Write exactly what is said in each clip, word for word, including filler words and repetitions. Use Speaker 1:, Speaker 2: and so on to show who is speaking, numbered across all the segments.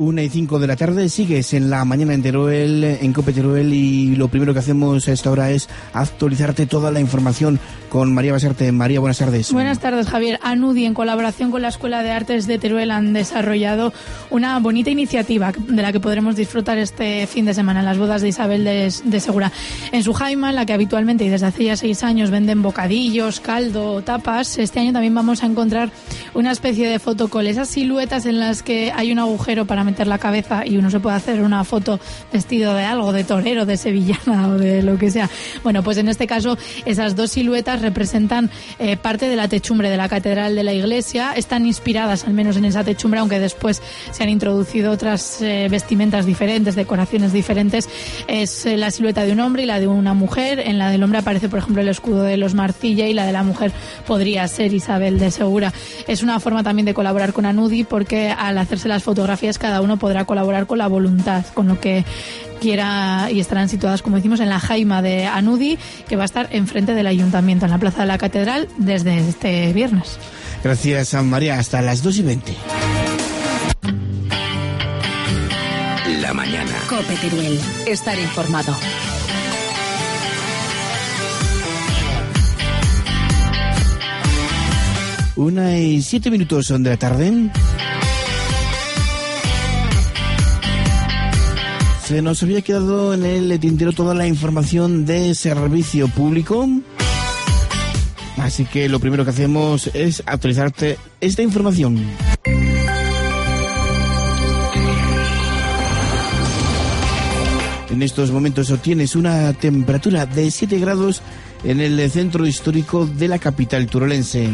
Speaker 1: Una y cinco de la tarde, sigues en la mañana en Teruel, en COPE Teruel, y lo primero que hacemos a esta hora es actualizarte toda la información con María Basarte. María, buenas tardes.
Speaker 2: Buenas tardes, Javier. ANUDI, en colaboración con la Escuela de Artes de Teruel, han desarrollado una bonita iniciativa de la que podremos disfrutar este fin de semana en las bodas de Isabel de, de Segura. En su jaima, en la que habitualmente y desde hace ya seis años venden bocadillos, caldo, tapas, este año también vamos a encontrar una especie de fotocall, esas siluetas en las que hay un agujero para meter la cabeza y uno se puede hacer una foto vestido de algo, de torero, de sevillana o de lo que sea. Bueno, pues en este caso esas dos siluetas representan eh, parte de la techumbre de la catedral de la iglesia. Están inspiradas al menos en esa techumbre, aunque después se han introducido otras eh, vestimentas diferentes, decoraciones diferentes. Es eh, la silueta de un hombre y la de una mujer. En la del hombre aparece, por ejemplo, el escudo de los Marcilla, y la de la mujer podría ser Isabel de Segura. Es una forma también de colaborar con ANUDI, porque al hacerse las fotografías cada uno podrá colaborar con la voluntad, con lo que quiera, y estarán situadas, como decimos, en la jaima de ANUDI, que va a estar enfrente del ayuntamiento, en la plaza de la catedral, desde este viernes.
Speaker 1: Gracias, María. Hasta las dos y veinte.
Speaker 3: La mañana.
Speaker 4: COPE Teruel. Estar informado.
Speaker 1: Una y siete minutos son de la tarde. Se nos había quedado en el tintero toda la información de servicio público. Así que lo primero que hacemos es actualizarte esta información. En estos momentos obtienes una temperatura de siete grados en el centro histórico de la capital turolense.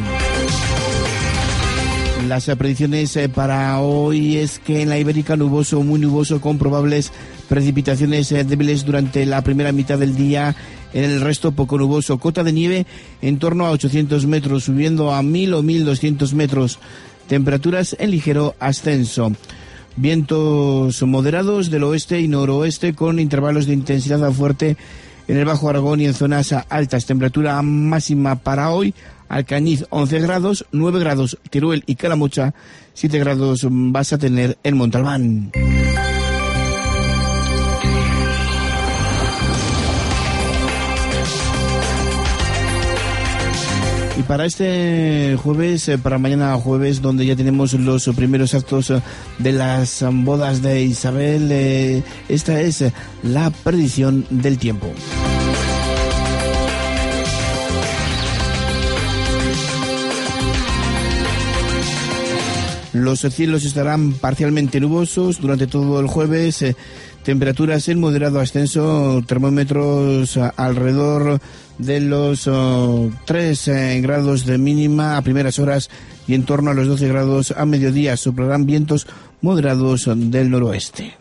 Speaker 1: Las predicciones para hoy es que en la Ibérica nuboso, muy nuboso, con probables precipitaciones débiles durante la primera mitad del día. En el resto poco nuboso. Cota de nieve en torno a ochocientos metros, subiendo a mil o mil doscientos metros. Temperaturas en ligero ascenso. Vientos moderados del oeste y noroeste con intervalos de intensidad fuerte en el Bajo Aragón y en zonas altas. Temperatura máxima para hoy: Alcañiz once grados, nueve grados Teruel y Calamocha, siete grados vas a tener en Montalbán. Y para este jueves, para mañana jueves, donde ya tenemos los primeros actos de las bodas de Isabel, eh, esta es la predicción del tiempo. Los cielos estarán parcialmente nubosos durante todo el jueves. Eh, temperaturas en moderado ascenso, termómetros uh, alrededor de los uh, tres eh, grados de mínima a primeras horas y en torno a los doce grados a mediodía. Soplarán vientos moderados del noroeste.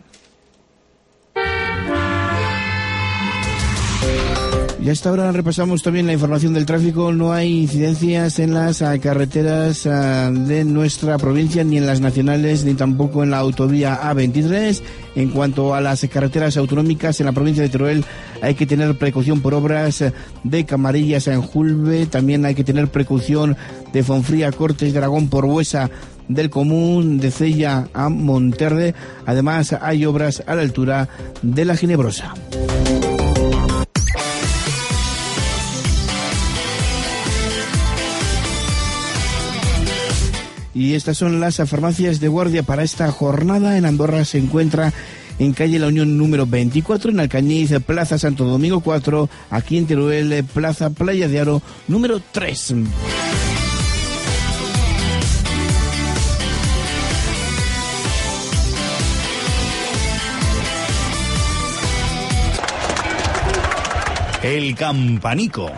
Speaker 1: Y hasta ahora repasamos también la información del tráfico. No hay incidencias en las uh, carreteras uh, de nuestra provincia, ni en las nacionales, ni tampoco en la autovía A veintitrés. En cuanto a las carreteras autonómicas, en la provincia de Teruel hay que tener precaución por obras de Camarillas a Enjulve. También hay que tener precaución de Fonfría, Cortes de Aragón por Buesa del Común, de Cella a Monterde. Además hay obras a la altura de la Ginebrosa. Y estas son las farmacias de guardia para esta jornada. En Andorra se encuentra en calle La Unión número veinticuatro, en Alcañiz, Plaza Santo Domingo cuatro, aquí en Teruel, Plaza Playa de Aro número tres.
Speaker 5: El Campanico.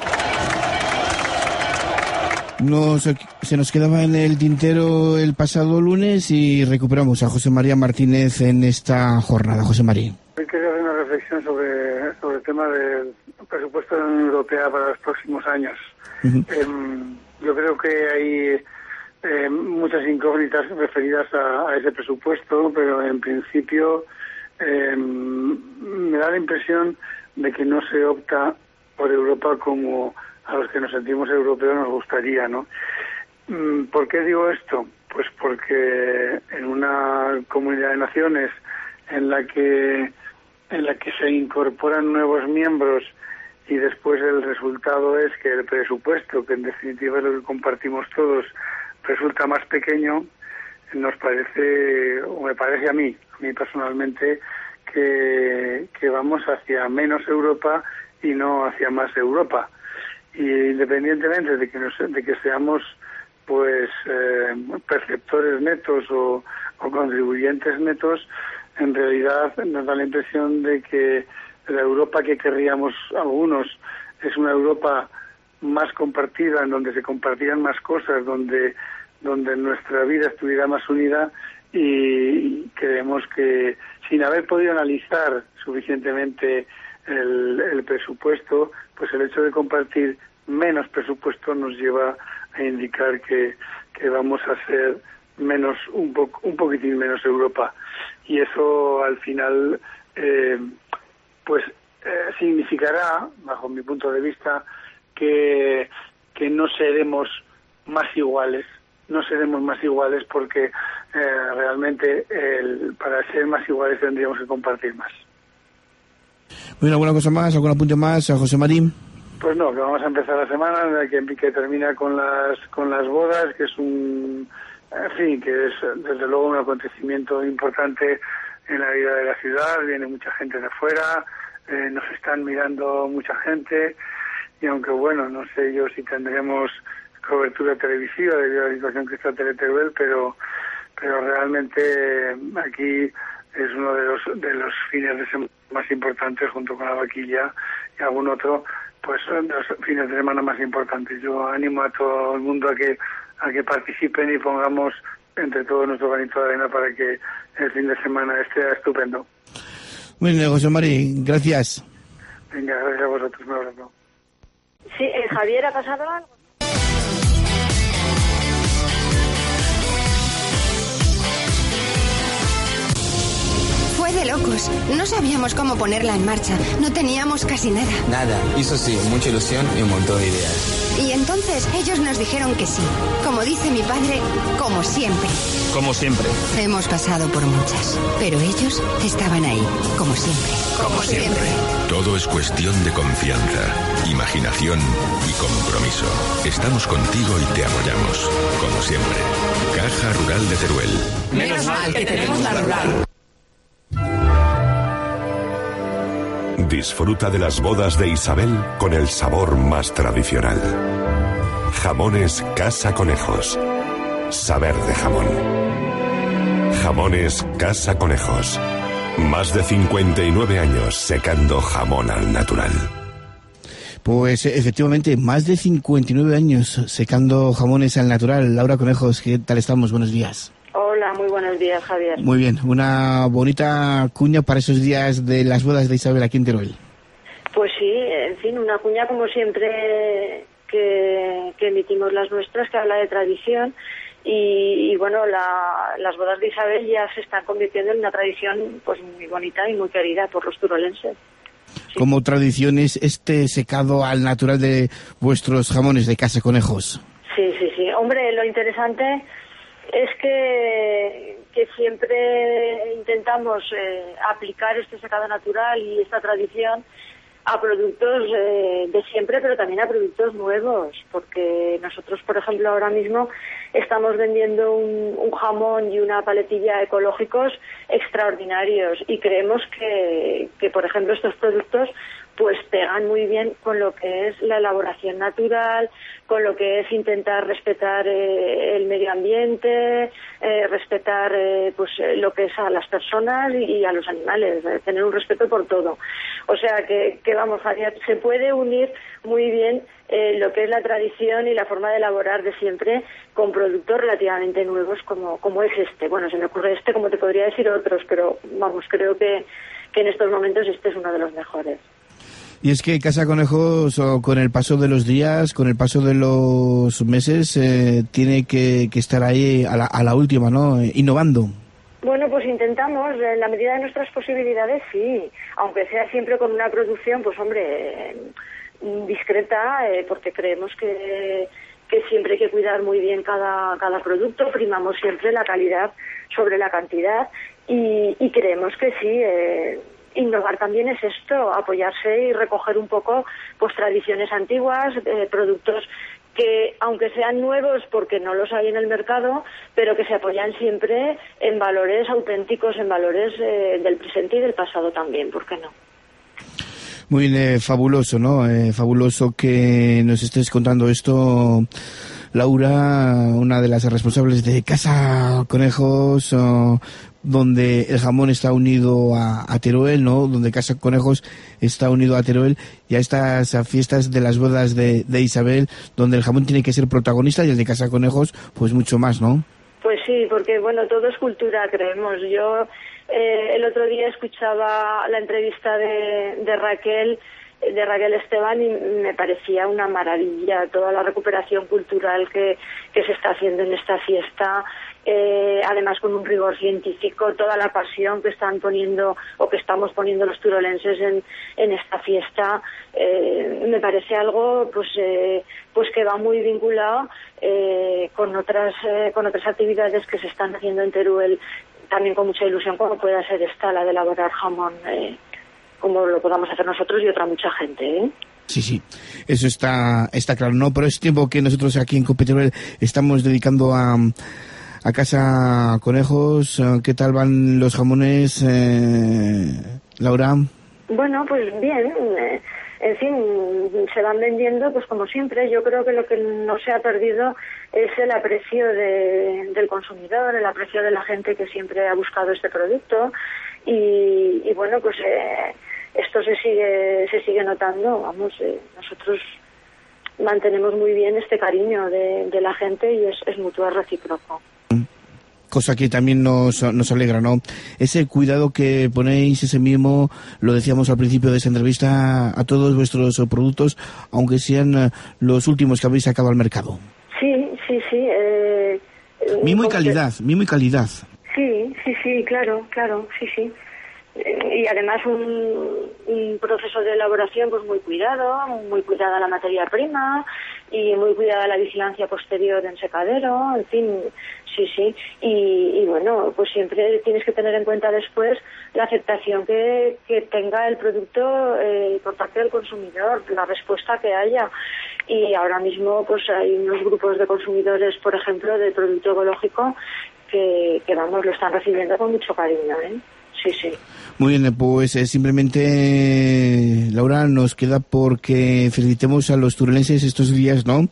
Speaker 1: Nos, se nos quedaba en el tintero el pasado lunes y recuperamos a José María Martínez en esta jornada. José María.
Speaker 6: Hoy quería hacer una reflexión sobre, sobre el tema del presupuesto de la Unión Europea para los próximos años. Uh-huh. Eh, yo creo que hay eh, muchas incógnitas referidas a, a ese presupuesto, pero en principio eh, me da la impresión de que no se opta por Europa como a los que nos sentimos europeos nos gustaría, ¿no? ¿Por qué digo esto? Pues porque en una comunidad de naciones en la que en la que se incorporan nuevos miembros y después el resultado es que el presupuesto, que en definitiva es lo que compartimos todos, resulta más pequeño, nos parece, o me parece a mí, a mí personalmente, que, que vamos hacia menos Europa y no hacia más Europa. Y independientemente de que, nos, de que seamos pues eh, perceptores netos o, o contribuyentes netos, en realidad nos da la impresión de que la Europa que querríamos algunos es una Europa más compartida, en donde se compartieran más cosas, donde donde nuestra vida estuviera más unida, y creemos que sin haber podido analizar suficientemente el, el presupuesto, pues el hecho de compartir menos presupuesto nos lleva a indicar que, que vamos a ser menos un po, un poquitín menos Europa, y eso al final eh, pues eh, significará, bajo mi punto de vista, que que no seremos más iguales, no seremos más iguales porque eh, realmente el, para ser más iguales tendríamos que compartir más.
Speaker 1: Bueno, ¿alguna cosa más, algún apunte más a José Marín?
Speaker 6: Pues no, que vamos a empezar la semana en la que, que termina con las con las bodas, que es un, en fin, que es desde luego un acontecimiento importante en la vida de la ciudad. Viene mucha gente de afuera, eh, nos están mirando mucha gente, y aunque bueno, no sé yo si tendremos cobertura televisiva debido a la situación que está Teleteruel, pero pero realmente aquí es uno de los de los fines de semana más importantes, junto con la vaquilla y algún otro, pues son los fines de semana más importantes. Yo animo a todo el mundo a que a que participen y pongamos entre todos nuestro granito de arena para que el fin de semana esté estupendo.
Speaker 1: Muy bien, José Marín, gracias.
Speaker 6: Venga, gracias a vosotros, un abrazo.
Speaker 7: Sí, eh, Javier, ¿ha pasado algo?
Speaker 8: Fue de locos. No sabíamos cómo ponerla en marcha. No teníamos casi nada.
Speaker 9: Nada. Eso sí, mucha ilusión y un montón de ideas.
Speaker 8: Y entonces ellos nos dijeron que sí. Como dice mi padre, como siempre.
Speaker 5: Como siempre.
Speaker 8: Hemos pasado por muchas, pero ellos estaban ahí, como siempre.
Speaker 3: Como siempre. Todo es cuestión de confianza, imaginación y compromiso. Estamos contigo y te apoyamos. Como siempre. Caja Rural de Teruel.
Speaker 4: Menos mal que tenemos la rural.
Speaker 10: Disfruta de las bodas de Isabel con el sabor más tradicional. Jamones Casa Conejos. Saber de jamón. Jamones Casa Conejos. Más de cincuenta y nueve años secando jamón al natural.
Speaker 1: Pues efectivamente, más de cincuenta y nueve años secando jamones al natural. Laura Conejos, ¿qué tal estamos? Buenos días.
Speaker 7: Hola, muy buenos días, Javier.
Speaker 1: Muy bien, una bonita cuña para esos días de las bodas de Isabel aquí en Teruel.
Speaker 7: Pues sí, en fin, una cuña como siempre que, que emitimos las nuestras, que habla de tradición, y, y bueno, la, las bodas de Isabel ya se están convirtiendo en una tradición pues muy bonita y muy querida por los turolenses. Sí.
Speaker 1: Como tradición es este secado al natural de vuestros jamones de Casa Conejos.
Speaker 7: Sí, sí, sí. Hombre, lo interesante es que, que siempre intentamos eh, aplicar este secado natural y esta tradición a productos eh, de siempre, pero también a productos nuevos, porque nosotros, por ejemplo, ahora mismo estamos vendiendo un, un jamón y una paletilla ecológicos extraordinarios, y creemos que, que, por ejemplo, estos productos pues pegan muy bien con lo que es la elaboración natural, con lo que es intentar respetar eh, el medio ambiente, eh, respetar eh, pues lo que es a las personas y, y a los animales, eh, tener un respeto por todo. O sea que, que vamos, Javier, se puede unir muy bien eh, lo que es la tradición y la forma de elaborar de siempre con productos relativamente nuevos como, como es este. Bueno, se me ocurre este, como te podría decir otros, pero vamos, creo que, que en estos momentos este es uno de los mejores.
Speaker 1: Y es que Casa Conejos, con el paso de los días, con el paso de los meses, eh, tiene que, que estar ahí a la, a la última, ¿no? Innovando.
Speaker 7: Bueno, pues intentamos, en la medida de nuestras posibilidades, sí. Aunque sea siempre con una producción, pues hombre, eh, discreta, eh, porque creemos que, que siempre hay que cuidar muy bien cada, cada producto, primamos siempre la calidad sobre la cantidad y, y creemos que sí, eh, innovar también es esto, apoyarse y recoger un poco pues tradiciones antiguas, eh, productos que aunque sean nuevos porque no los hay en el mercado, pero que se apoyan siempre en valores auténticos, en valores eh, del presente y del pasado también, ¿por qué no?
Speaker 1: Muy bien, eh, fabuloso, ¿no? Eh, fabuloso que nos estés contando esto, Laura, una de las responsables de Casa Conejos, oh, donde el jamón está unido a, a Teruel, ¿no? Donde Casa Conejos está unido a Teruel y a estas a fiestas de las bodas de, de Isabel, donde el jamón tiene que ser protagonista y el de Casa Conejos, pues mucho más, ¿no?
Speaker 7: Pues sí, porque bueno, todo es cultura, creemos. Yo eh, el otro día escuchaba la entrevista de, de Raquel, de Raquel Esteban, y me parecía una maravilla toda la recuperación cultural que, que se está haciendo en esta fiesta, eh, además con un rigor científico, toda la pasión que están poniendo o que estamos poniendo los turolenses en, en esta fiesta, eh, me parece algo pues eh, pues que va muy vinculado eh, con otras eh, con otras actividades que se están haciendo en Teruel, también con mucha ilusión, como pueda ser esta, la de elaborar jamón, eh, como lo podamos hacer nosotros y otra mucha gente, ¿eh?
Speaker 1: Sí, sí, eso está está claro, ¿no? Pero es tiempo que nosotros aquí en Cope Teruel estamos dedicando a, a Casa Conejos. ¿Qué tal van los jamones, eh, Laura?
Speaker 7: Bueno, pues bien, eh, en fin, se van vendiendo pues como siempre. Yo creo que lo que no se ha perdido es el aprecio de, del consumidor, el aprecio de la gente que siempre ha buscado este producto y, y bueno, pues eh, esto se sigue se sigue notando, vamos, eh, nosotros mantenemos muy bien este cariño de, de la gente y es, es mutuo, es recíproco.
Speaker 1: Cosa que también nos, nos alegra, ¿no? Ese cuidado que ponéis, ese mimo, lo decíamos al principio de esta entrevista, a todos vuestros productos, aunque sean los últimos que habéis sacado al mercado.
Speaker 7: Sí, sí, sí. Eh,
Speaker 1: mimo y calidad, que... mimo y calidad.
Speaker 7: Sí, sí, sí, claro, claro, sí, sí. Y además un, un proceso de elaboración pues muy cuidado, muy cuidada la materia prima y muy cuidada la vigilancia posterior en secadero, en fin, sí, sí. Y, y bueno, pues siempre tienes que tener en cuenta después la aceptación que, que tenga el producto eh, por parte del consumidor, la respuesta que haya. Y ahora mismo pues hay unos grupos de consumidores, por ejemplo, de producto ecológico que, que vamos, lo están recibiendo con mucho cariño, ¿eh? Sí, sí.
Speaker 1: Muy bien, pues eh, simplemente, Laura, nos queda porque felicitemos a los turelenses estos días, ¿no?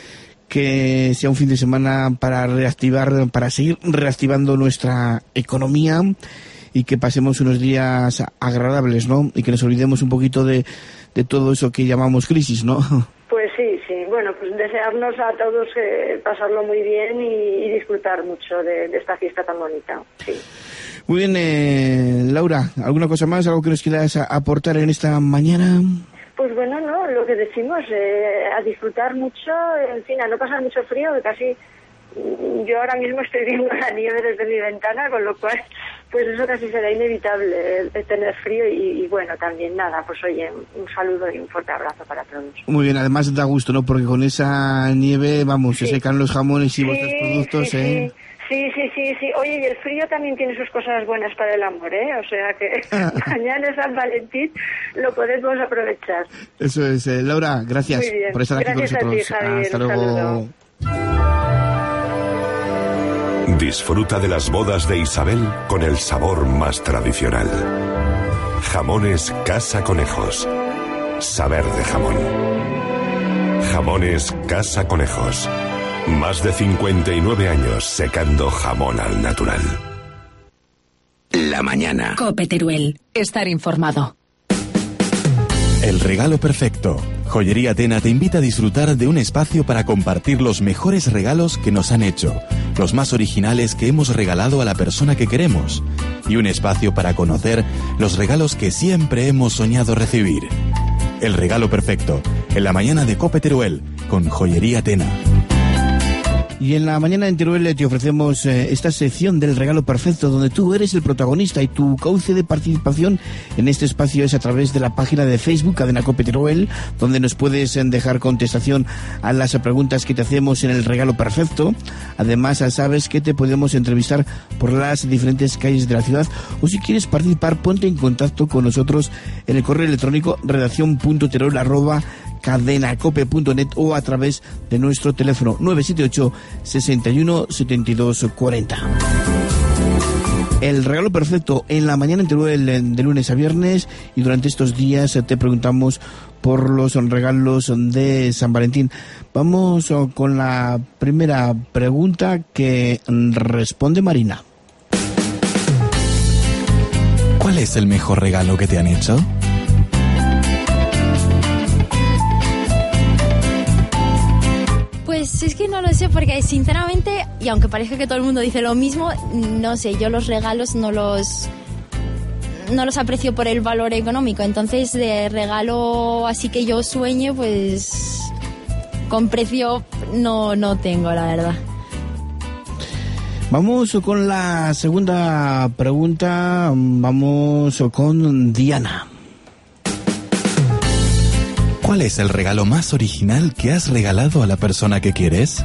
Speaker 1: Que sea un fin de semana para reactivar, para seguir reactivando nuestra economía y que pasemos unos días agradables, ¿no? Y que nos olvidemos un poquito de, de todo eso que llamamos crisis, ¿no?
Speaker 7: Pues sí, sí. Bueno, pues desearnos a todos eh, pasarlo muy bien y, y disfrutar mucho de, de esta fiesta tan bonita, sí.
Speaker 1: Muy bien, eh, Laura, ¿alguna cosa más? ¿Algo que nos quieras aportar en esta mañana?
Speaker 7: Pues bueno, no, lo que decimos, eh, a disfrutar mucho, en fin, a no pasar mucho frío, que casi yo ahora mismo estoy viendo la nieve desde mi ventana, con lo cual, pues eso casi será inevitable, el, el tener frío y, y bueno, también nada, pues oye, un saludo y un fuerte abrazo para todos.
Speaker 1: Muy bien, además da gusto, ¿no? Porque con esa nieve, vamos, sí. Se secan los jamones y sí, vuestros productos,
Speaker 7: sí,
Speaker 1: ¿eh?
Speaker 7: Sí. Sí, sí, sí, sí. Oye, y el frío también tiene sus cosas buenas para el amor, ¿eh? O sea que mañana es San Valentín, lo podemos aprovechar.
Speaker 1: Eso es. Eh, Laura, gracias
Speaker 7: Muy bien.
Speaker 1: por estar aquí
Speaker 7: gracias
Speaker 1: con nosotros.
Speaker 7: A ti, Javier,
Speaker 1: hasta luego.
Speaker 10: Disfruta de las bodas de Isabel con el sabor más tradicional. Jamones Casa Conejos. Saber de jamón. Jamones Casa Conejos. Más de cincuenta y nueve años secando jamón al natural.
Speaker 11: La mañana.
Speaker 12: Cope Teruel. Estar informado.
Speaker 13: El regalo perfecto. Joyería Tena te invita a disfrutar de un espacio para compartir los mejores regalos que nos han hecho, los más originales que hemos regalado a la persona que queremos, y un espacio para conocer los regalos que siempre hemos soñado recibir. El regalo perfecto. En la mañana de Cope Teruel, con Joyería Tena.
Speaker 1: Y en la mañana en Teruel te ofrecemos eh, esta sección del regalo perfecto, donde tú eres el protagonista y tu cauce de participación en este espacio es a través de la página de Facebook Cadena Cope Teruel, donde nos puedes eh, dejar contestación a las preguntas que te hacemos en el regalo perfecto. Además, sabes que te podemos entrevistar por las diferentes calles de la ciudad, o si quieres participar, ponte en contacto con nosotros en el correo electrónico redacción punto teruel arroba cadenacope punto net o a través de nuestro teléfono nueve siete ocho, sesenta y uno, setenta y dos, cuarenta. El regalo perfecto en la mañana en Teruel de lunes a viernes, y durante estos días te preguntamos por los regalos de San Valentín. Vamos con la primera pregunta que responde Marina.
Speaker 13: ¿Cuál es el mejor regalo que te han hecho?
Speaker 14: Pues es que no lo sé, porque sinceramente, y aunque parezca que todo el mundo dice lo mismo, no sé, yo los regalos no los no los aprecio por el valor económico. Entonces, de regalo así que yo sueño, pues con precio no, no tengo, la verdad.
Speaker 1: Vamos con la segunda pregunta. Vamos con Diana.
Speaker 13: ¿Cuál es el regalo más original que has regalado a la persona que quieres?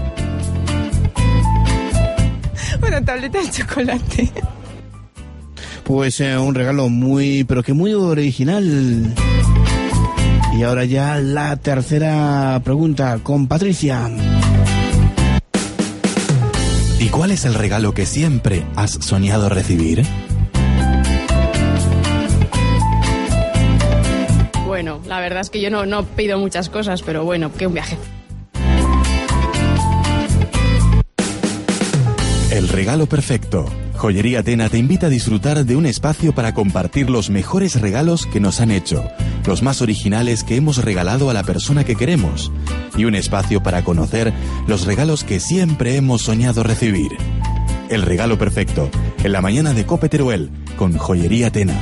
Speaker 15: Una tableta de chocolate.
Speaker 1: Pues eh, un regalo muy, pero que muy original. Y ahora ya la tercera pregunta con Patricia.
Speaker 13: ¿Y cuál es el regalo que siempre has soñado recibir?
Speaker 15: Bueno, la verdad es que yo no, no pido muchas cosas, pero bueno, que un viaje.
Speaker 13: El regalo perfecto. Joyería Tena te invita a disfrutar de un espacio para compartir los mejores regalos que nos han hecho, los más originales que hemos regalado a la persona que queremos, y un espacio para conocer los regalos que siempre hemos soñado recibir. El regalo perfecto, en la mañana de Cope Teruel, con Joyería Tena.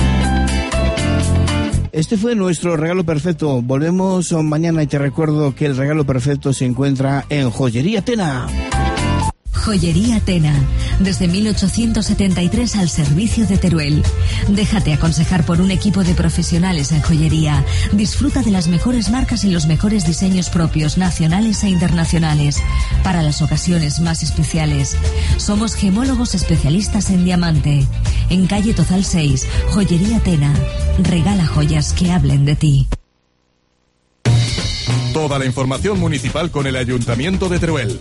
Speaker 1: Este fue nuestro regalo perfecto. Volvemos mañana y te recuerdo que el regalo perfecto se encuentra en Joyería Tena.
Speaker 12: Joyería Tena, desde mil ochocientos setenta y tres al servicio de Teruel. Déjate aconsejar por un equipo de profesionales en joyería. Disfruta de las mejores marcas y los mejores diseños propios, nacionales e internacionales, para las ocasiones más especiales. Somos gemólogos especialistas en diamante. En calle Tozal seis, Joyería Tena. Regala joyas que hablen de ti.
Speaker 16: Toda la información municipal con el Ayuntamiento de Teruel.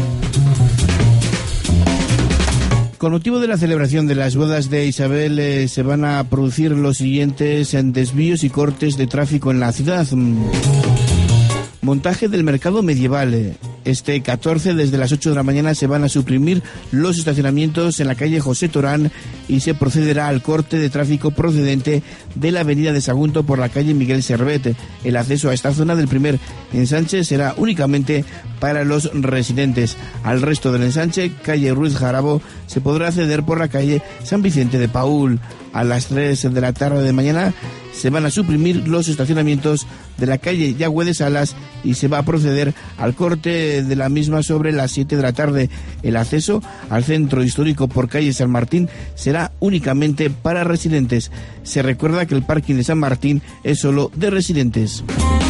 Speaker 1: Con motivo de la celebración de las bodas de Isabel, eh, se van a producir los siguientes en desvíos y cortes de tráfico en la ciudad. Montaje del mercado medieval. Este catorce, desde las ocho de la mañana, se van a suprimir los estacionamientos en la calle José Torán y se procederá al corte de tráfico procedente de la avenida de Sagunto por la calle Miguel Servet. El acceso a esta zona del primer ensanche será únicamente para los residentes. Al resto del ensanche, calle Ruiz Jarabo, se podrá acceder por la calle San Vicente de Paúl. A las tres de la tarde de mañana se van a suprimir los estacionamientos de la calle Yagüe de Salas y se va a proceder al corte de la misma sobre las siete de la tarde. El acceso al centro histórico por calle San Martín será únicamente para residentes. Se recuerda que el parking de San Martín es solo de residentes.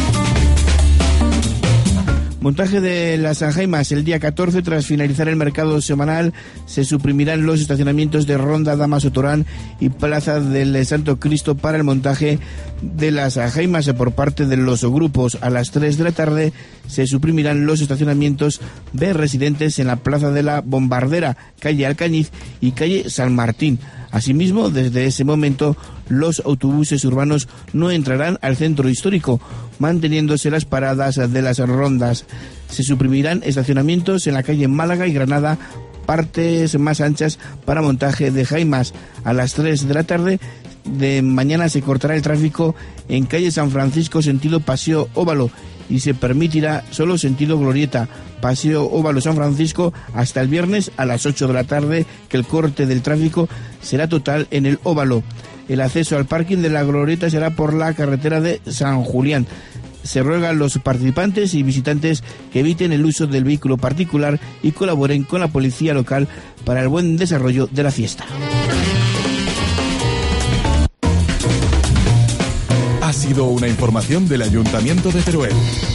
Speaker 1: Montaje de las Sanjaimas. El día catorce, tras finalizar el mercado semanal, se suprimirán los estacionamientos de Ronda Damaso Torán y Plaza del Santo Cristo para el montaje de las Sanjaimas por parte de los grupos. A las tres de la tarde se suprimirán los estacionamientos de residentes en la Plaza de la Bombardera, calle Alcañiz y calle San Martín. Asimismo, desde ese momento, los autobuses urbanos no entrarán al centro histórico, manteniéndose las paradas de las rondas. Se suprimirán estacionamientos en la calle Málaga y Granada, partes más anchas para montaje de jaimas. A las tres de la tarde de mañana se cortará el tráfico en calle San Francisco, sentido Paseo Óvalo, y se permitirá solo sentido Glorieta, Paseo Óvalo San Francisco, hasta el viernes a las ocho de la tarde, que el corte del tráfico será total en el Óvalo. El acceso al parking de la Glorieta será por la carretera de San Julián. se ruega a los participantes y visitantes que eviten el uso del vehículo particular y colaboren con la policía local para el buen desarrollo de la fiesta.
Speaker 16: Ha sido una información del Ayuntamiento de Teruel.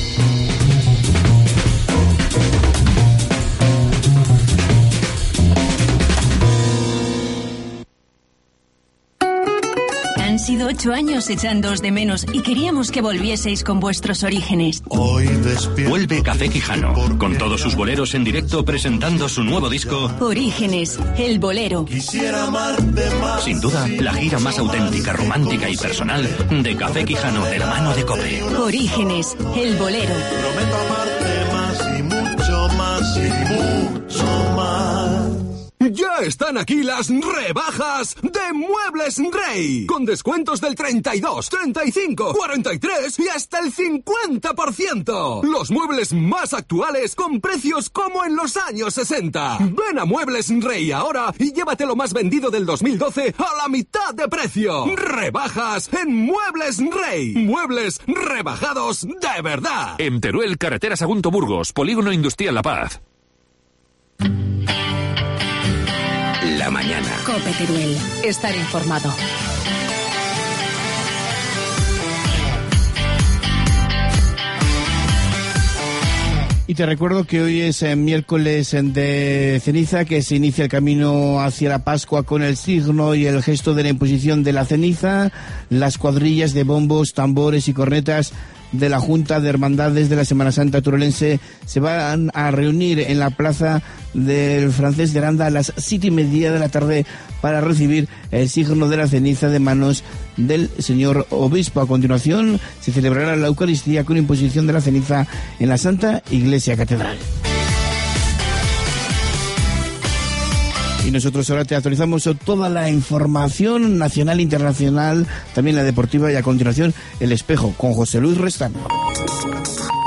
Speaker 17: Han sido ocho años echándoos de menos y queríamos que volvieseis con vuestros orígenes.
Speaker 18: Vuelve Café Quijano, con todos sus boleros en directo presentando su nuevo disco
Speaker 17: Orígenes, el bolero.
Speaker 18: Sin duda, la gira más auténtica, romántica y personal de Café Quijano de la mano de COPE.
Speaker 17: Orígenes, el bolero.
Speaker 19: Prometo amarte más y mucho más y mucho más.
Speaker 20: Ya están aquí las rebajas de Muebles Rey, con descuentos del treinta y dos, treinta y cinco, cuarenta y tres y hasta el cincuenta por ciento. Los muebles más actuales con precios como en los años sesenta. Ven a Muebles Rey ahora y llévate lo más vendido del dos mil doce a la mitad de precio. Rebajas en Muebles Rey. Muebles rebajados de verdad.
Speaker 21: En Teruel, carretera Sagunto Burgos, Polígono Industrial La Paz.
Speaker 11: La mañana.
Speaker 12: COPE Teruel. Estar informado.
Speaker 1: Y te recuerdo que hoy es eh, miércoles de ceniza, que se inicia el camino hacia la Pascua con el signo y el gesto de la imposición de la ceniza. Las cuadrillas de bombos, tambores y cornetas de la Junta de Hermandades de la Semana Santa turolense se van a reunir en la plaza del Francés de Aranda a las siete y media de la tarde para recibir el signo de la ceniza de manos del señor obispo. A continuación se celebrará la Eucaristía con imposición de la ceniza en la Santa Iglesia Catedral. Y nosotros ahora te actualizamos toda la información nacional e internacional, también la deportiva, y a continuación El Espejo con José Luis Restano.